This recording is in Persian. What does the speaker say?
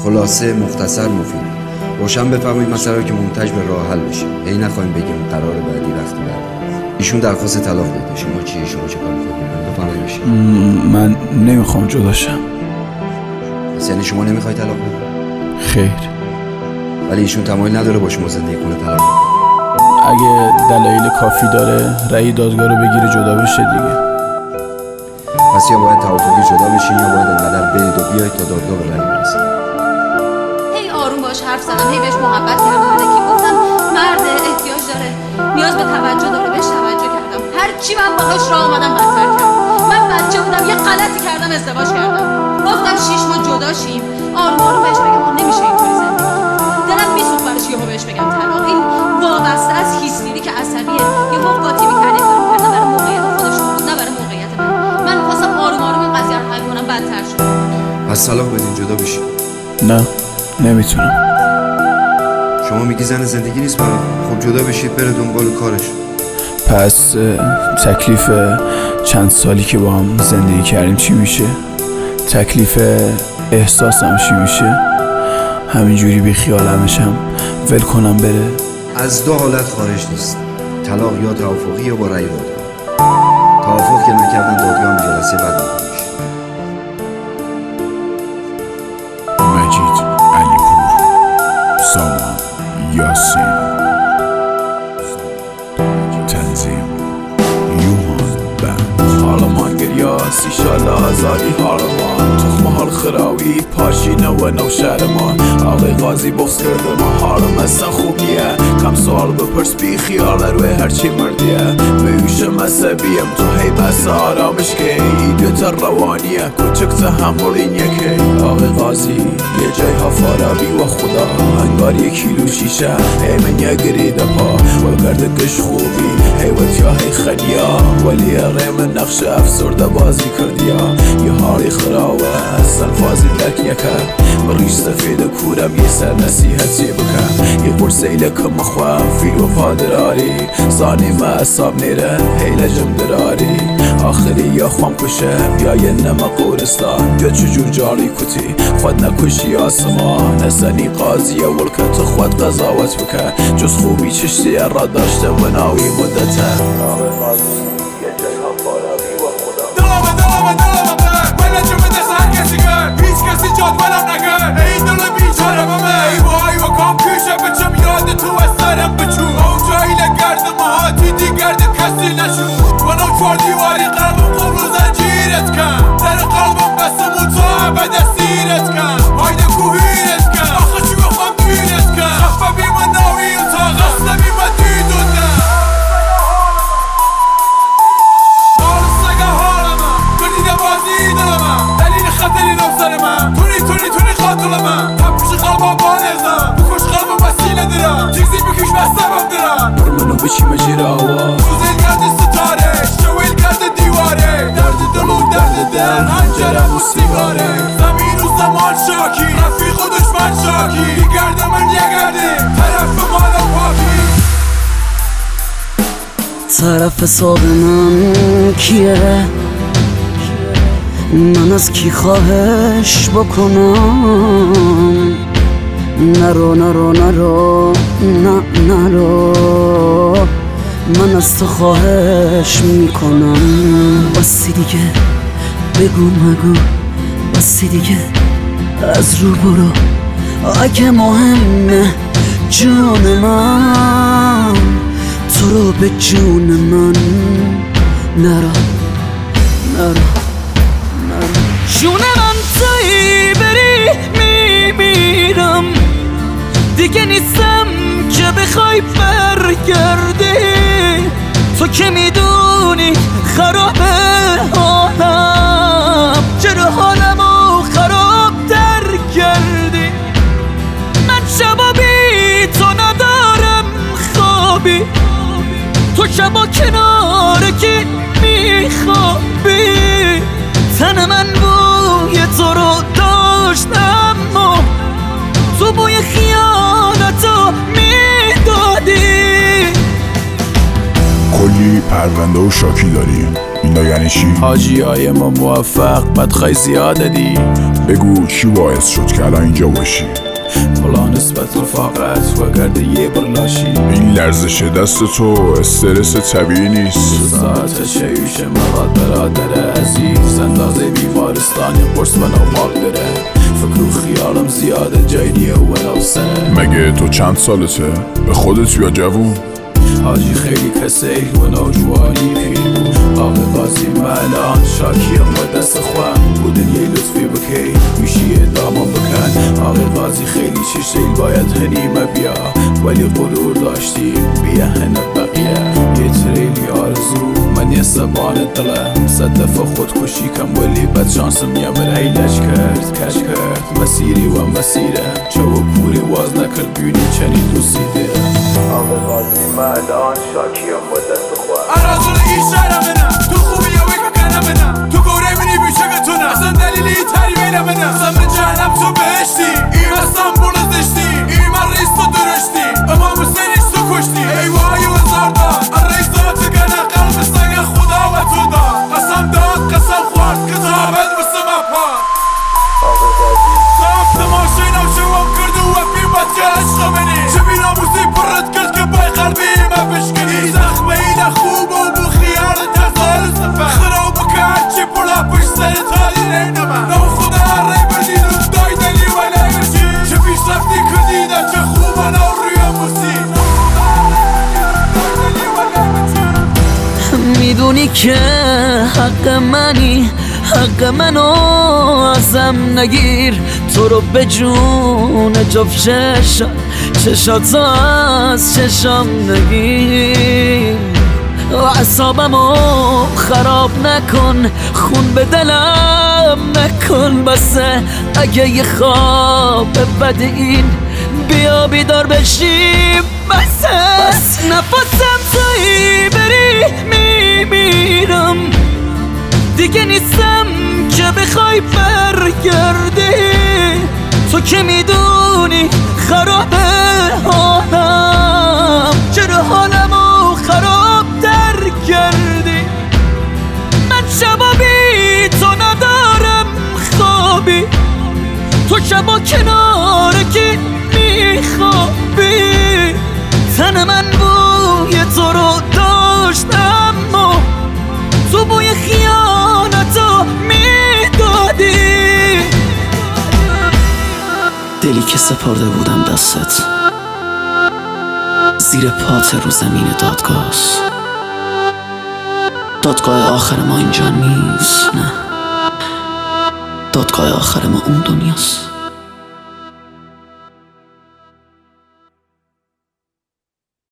خلاصه، مختصر، مفید. روشن بفرمایید مسئله رو که منتج به راه حل بشه. هی نخواهیم بگیم قرار بعدی وقتی بعد. ایشون درخواست طلاق داده. شما چیه؟ شما چه کار می‌کنید؟ بفرمایید بشه. من نمیخوام جدا شم. پس یعنی شما نمیخواید طلاق بدید؟ خیر. ولی ایشون تمایل نداره با شما زندگی کنه، طلاق بده. اگه دلایل کافی داره رأی دادگاه رو بگیره جدا بشه دیگه. پس یا باید توافقی جدا بشین یا باید انقدر برید و بیایید تا دادگاه به رأی برسید. هی آروم باش حرف زدم، هی بهش محبت کردم، الکی گفتم مرد احتیاج داره، نیاز به توجه داره، بهش توجه کردم. هر چی من باهاش راه اومدم بدتر کردم. من بچه بودم یه غلطی کردم، ازدواج کردم. گفتم 6 ماه جدا شیم. آروم آروم بهش بگم نمیشه اینطوری زندگی. دلم میسوخت براش یهو بهش بگم طلاق. این وابسته از هیستری که عصبیه. یهو قاطی می‌کرد این کارو کرد، نه برای موقعیت خودش بود، نه برای موقعیت من. من خواستم آروم آروم این قضیه رو حل کنم، بدتر شد. پس طلاق بدین جدا بشین. نه نمیتونم. شما میگی زن زندگی نیست برام. خب جدا بشید، بره دنبال کارش. پس تکلیف چند سالی که با هم زندگی کردیم چی میشه؟ تکلیف احساسم چی میشه؟ همینجوری بی خیالمشم ول کنم بره؟ از دو حالت خارج نیست. طلاق یا توافقی یا با رأی دادگاه. توافق که نکردن دادگاه هم جلسه بعد میشه. مجید علیپور، سامان یاسین، تنظیم یومان بند. حالا من گریاس ایشالله ازادی حالا ما تخمه حال خراوی پاشینه و نوشهر ما. آقای قاضی بخص کرده ما حالم اصلا خوبیه. کم سوال بپرس بی خیال روی هرچی مردیه. بیوش مذهبیم تو هی بس آرامش که ایدیت روانیه کوچک تحملین یکی. آقای قاضی یه جای ها فارابی و خدا انگار 1 کیلو شیشه ای من یه گریده پا و گردگش خوبی حیوت یا هی خنیا ولی ریم نقش افسرده بازی کردیا. یه حالی خراوه سنفازی درک یکه بریش سفید کورم یه سر نصیحتی بکن. یه پرسیله که مخواه فیل و پادراری زانی ما اصاب نیره حیل جم دراری. آخری یا خوام کشم یا یه نمه قورستان یا چجور جاری کتی خود نکشی آسمان. نزنی قاضی اول که تو خود قضاوت بکن جز خوبی چشتی را داشته و ناوی مدته. آقای قاضی یه جای ها فارابی و خدا دلمه من نجم دست هر کسی کرد هیچ کسی جاد منم نکرد. این دل بیچاره بمه ای وای و کام پیشه بچم یاد تو از سرم بچو. اون جایی لگرد مهاتی دیگرد کسی نشو. ونو 4 دیواری قلبم قبل زنجیرت کن. در قلبم بسم و تو عبد اسیرت کن. هایده کوهیرت کن آخه چی بخوام گیرت کن. خفه بی من ناوی تا غصه بی من دیدونه. حال سگه حال من کنیده بازی دل من دلیل خطری نو سر من. تونی قاتل من تپوش قلبم بانزم بکش قلبم وسیله درم چیزی بکش بستمم درم. منو بچی مجیر آوا روزیل کرده ستاره شویل کرده دیواره. درد دل و درد دل هنجرم و سیگاره. زمین و زمان شاکی رفیق و دشمن شاکی. بیگرده من یگرده طرف مالا پاکی. طرف حساب من کیه؟ من از کی خواهش بکنم؟ نرو من از تو خواهش میکنم. بسی دیگه بگو مگو، بسی دیگه از رو برو. اگه مهمه جون من تو رو به جون من نرو. جون من تویی بری میمیرم دیگه نیستم که بخوای برگردی. تو که میدونی خرابه حالم چرا حالمو خراب در کردی. من شبا بی تو ندارم خوابی تو شبا کنار کی میخوابی. تن من بوی تو رو داشت اما تو بوی خیانتو میدادی. کلی پرونده و شاکی داری. این زنده یعنی چی؟ حاجی های ما موفق بدخوای زیاده دی. بگو چی باعث شد که الان اینجا باشی؟ فلا نسبت رفاقت و گرده یه برلاشی. این لرزش دست تو استرس طبیعی نیست. ساعت شیوش مراد برادر عزیز اندازه بیمارستانی قرص و نومال داره. فکر و خیالم زیاده جاییه و نوسه. مگه تو چند سالته؟ به خودت یا جوون؟ حاجی خیلی کسی و نوجوانی پیر بود. آقا قاضی الان شاکیم و دست خواه بودن یه لطفی بکی میشی ادامه بکن. آقا قاضی خیلی چشیل باید هنیمه بیا ولی غرور داشتیم بیا هنه بقیه. یه تریلی آرزو من یه سبان دلم صد دفعه خودکشی کم ولی بد شانسم یه برای لش کرد کش کرد مسیری و مسیره چو کوری واز نکرد بیونی چنی دوسیده. آقا قاضی الان شاکیم و دست خواه ارازون این شهر منم تو خوبی یا وی که کنم منم تو گوره منی بیشه گتونم اصلا دلیلی تری بینم منم اصلا من جهنم تو بهشتی این استانبول زشتی این من رئیس تو درشتی امام حسینش تو کشتی ای وای و زاردان الرئیس داد گنه قلب سنگ خدا و تو داد قسم داد قسم خورد کتابت بسم اپاد سافت ماشین و شوام کرد و وفی بد که عشق منی چه بینا موسی پرد کرد که بای قلبی ما بشکنی زخمه اینا خوب و بو خیار تزال سفر خراب بکر چی پولا پشت سر تالی رینما نو خدا ری بدید رو دای دلی و لیرشی چه پیش رفتی کردیده چه خوب و نو روی موسی میدونی که حق منی حق منو ازم نگیر تو رو به جون جفت چشات از چشام نگیر. اعصابمو خراب نکن خون به دلم نکن بسه اگه یه خواب بد این بیا بیدار بشیم بس نفسم تویی بری میمیرم دیگه نیستم که بخوای برگردی. تو که میدونی خرابه حالم چرا حالمو خراب در کردی. من شبا بی تو ندارم خوابی تو شبا کنار کی میخوابی. تن من بوی تو رو داشت اما تو بوی خیانتو میدادی. دلی که سپرده بودم دستت زیر پات رو زمین دادگاه آخر ما اینجا نیست، نه دادگاه آخر ما اون دنیاست.